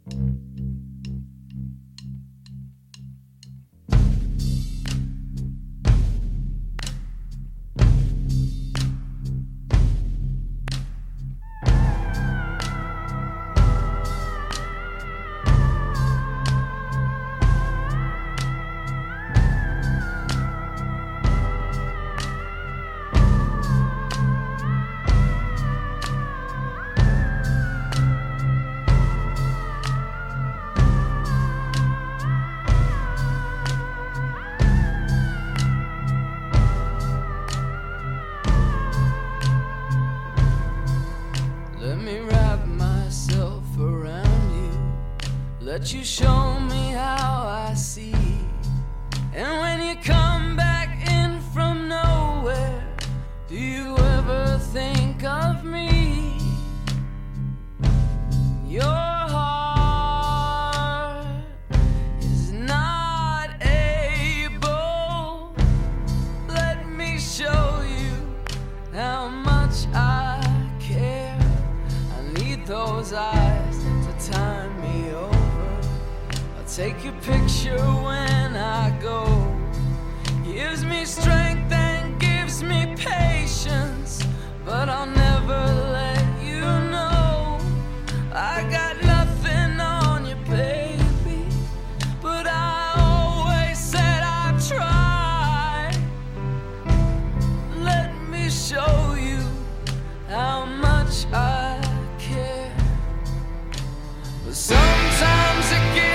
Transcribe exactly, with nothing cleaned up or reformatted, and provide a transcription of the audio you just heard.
Let me wrap myself around you, let you show me how I see. And when you come back in from nowhere, do you ever think of me? Your heart is not able. Let me show you how much I care. I need those eyes to time me over. I'll take your picture when I go. Gives me strength and gives me patience, but I'll never let you know I got nothing on you, baby. But I always said I'd try. Let me show you how much I care. But sometimes it gets